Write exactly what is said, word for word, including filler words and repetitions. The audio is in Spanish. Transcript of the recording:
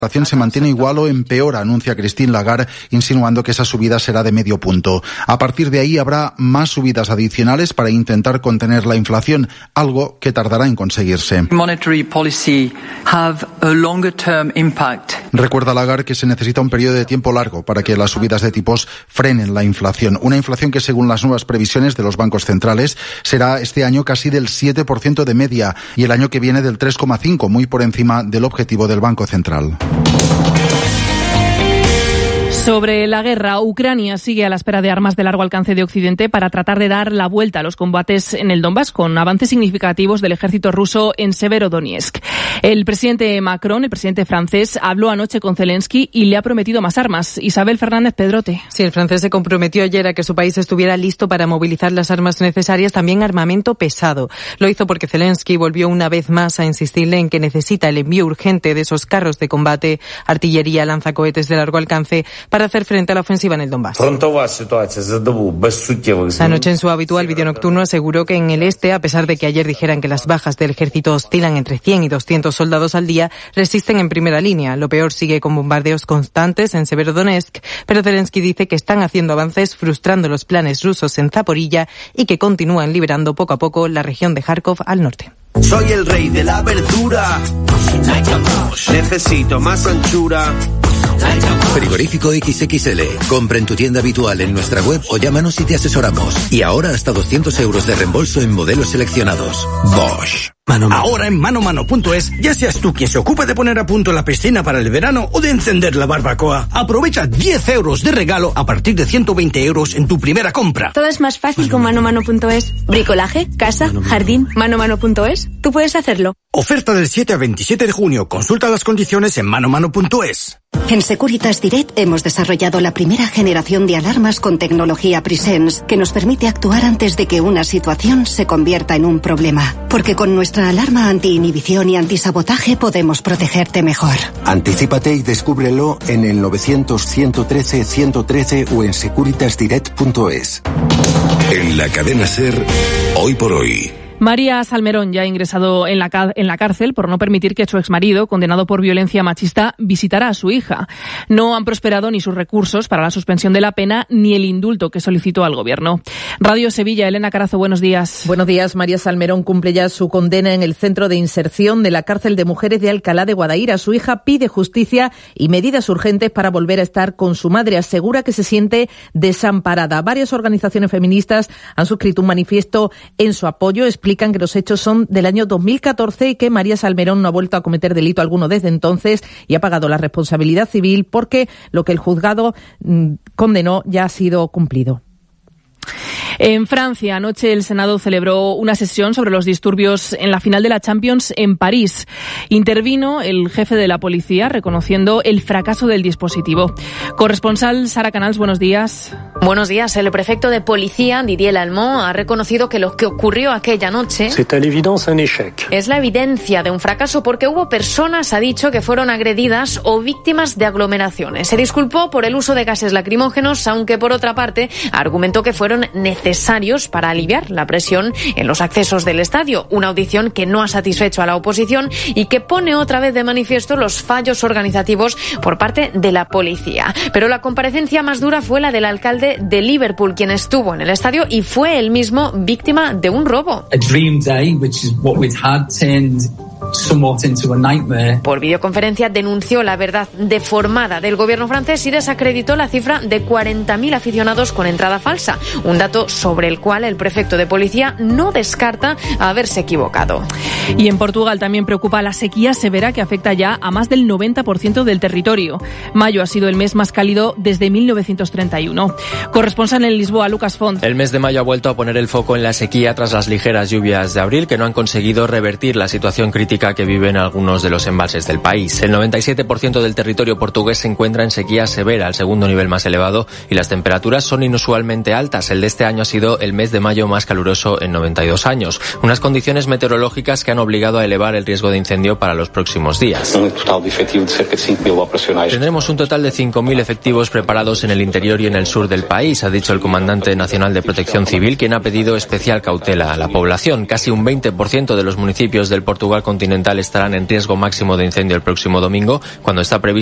La inflación se mantiene igual o empeora, anuncia Christine Lagarde, insinuando que esa subida será de medio punto. A partir de ahí habrá más subidas adicionales para intentar contener la inflación, algo que tardará en conseguirse. Monetary policy have a longer term impact. Recuerda Lagarde que se necesita un periodo de tiempo largo para que las subidas de tipos frenen la inflación. Una inflación que, según las nuevas previsiones de los bancos centrales, será este año casi del siete por ciento de media y el año que viene del tres coma cinco por ciento, muy por encima del objetivo del Banco Central. Sobre la guerra, Ucrania sigue a la espera de armas de largo alcance de Occidente para tratar de dar la vuelta a los combates en el Donbass, con avances significativos del ejército ruso en Severodonetsk. El presidente Macron, el presidente francés, habló anoche con Zelensky y le ha prometido más armas. Isabel Fernández Pedrote. Sí, el francés se comprometió ayer a que su país estuviera listo para movilizar las armas necesarias, también armamento pesado. Lo hizo porque Zelensky volvió una vez más a insistirle en que necesita el envío urgente de esos carros de combate, artillería, lanzacohetes de largo alcance, para hacer frente a la ofensiva en el Donbass. Anoche, en su habitual vídeo nocturno, aseguró que en el este, a pesar de que ayer dijeran que las bajas del ejército oscilan entre cien y doscientos soldados al día, resisten en primera línea. Lo peor sigue con bombardeos constantes en Severodonetsk, pero Zelensky dice que están haciendo avances frustrando los planes rusos en Zaporilla y que continúan liberando poco a poco la región de Kharkov al norte. Soy el rey de la verdura. Necesito más anchura. Frigorífico equis equis ele. Compra en tu tienda habitual en nuestra web o llámanos y te asesoramos. Y ahora hasta doscientos euros de reembolso en modelos seleccionados. Bosch. Mano, mano. Ahora en manomano punto es, ya seas tú quien se ocupa de poner a punto la piscina para el verano o de encender la barbacoa, aprovecha diez euros de regalo a partir de ciento veinte euros en tu primera compra. Todo es más fácil con manomano punto es. Bricolaje, casa, mano, jardín, manomano punto es. Tú puedes hacerlo. Oferta del siete al veintisiete de junio. Consulta las condiciones en manomano punto es. En Securitas Direct hemos desarrollado la primera generación de alarmas con tecnología Presence que nos permite actuar antes de que una situación se convierta en un problema. Porque con nuestra alarma anti-inhibición y antisabotaje podemos protegerte mejor. Anticípate y descúbrelo en el novecientos, ciento trece, ciento trece o en securitas direct punto es. En la cadena SER, hoy por hoy. María Salmerón ya ha ingresado en la, en la cárcel por no permitir que su exmarido, condenado por violencia machista, visitara a su hija. No han prosperado ni sus recursos para la suspensión de la pena ni el indulto que solicitó al Gobierno. Radio Sevilla, Elena Carazo, buenos días. Buenos días. María Salmerón cumple ya su condena en el Centro de Inserción de la Cárcel de Mujeres de Alcalá de Guadaira. Su hija pide justicia y medidas urgentes para volver a estar con su madre. Asegura que se siente desamparada. Varias organizaciones feministas han suscrito un manifiesto en su apoyo. Explican que los hechos son del año dos mil catorce y que María Salmerón no ha vuelto a cometer delito alguno desde entonces y ha pagado la responsabilidad civil porque lo que el juzgado mmm, condenó ya ha sido cumplido. En Francia, anoche el Senado celebró una sesión sobre los disturbios en la final de la Champions en París. Intervino el jefe de la policía reconociendo el fracaso del dispositivo. Corresponsal Sara Canals, buenos días. Buenos días. El prefecto de policía, Didier Lallement, ha reconocido que lo que ocurrió aquella noche es la evidencia de un fracaso porque hubo personas, ha dicho, que fueron agredidas o víctimas de aglomeraciones. Se disculpó por el uso de gases lacrimógenos, aunque por otra parte argumentó que fueron necesarios para aliviar la presión en los accesos del estadio. Una audición que no ha satisfecho a la oposición y que pone otra vez de manifiesto los fallos organizativos por parte de la policía. Pero la comparecencia más dura fue la del alcalde de Liverpool, quien estuvo en el estadio y fue él mismo víctima de un robo. A dream day, which is what we'd had, turned somewhat into a nightmare. Por videoconferencia denunció la verdad deformada del gobierno francés y desacreditó la cifra de cuarenta mil aficionados con entrada falsa, un dato sobre el cual el prefecto de policía no descarta haberse equivocado. Y en Portugal también preocupa la sequía severa que afecta ya a más del noventa por ciento del territorio. Mayo ha sido el mes más cálido desde mil novecientos treinta y uno. Corresponsal en Lisboa, Lucas Font. El mes de mayo ha vuelto a poner el foco en la sequía tras las ligeras lluvias de abril que no han conseguido revertir la situación crítica que viven algunos de los embalses del país. El noventa y siete por ciento del territorio portugués se encuentra en sequía severa, el segundo nivel más elevado, y las temperaturas son inusualmente altas. El de este año ha sido el mes de mayo más caluroso en noventa y dos años. Unas condiciones meteorológicas que han obligado a elevar el riesgo de incendio para los próximos días. Tendremos un total de cinco mil efectivos preparados en el interior y en el sur del país, ha dicho el comandante nacional de Protección Civil, quien ha pedido especial cautela a la población. Casi un veinte por ciento de los municipios del Portugal continental continental estarán en riesgo máximo de incendio el próximo domingo, cuando está previsto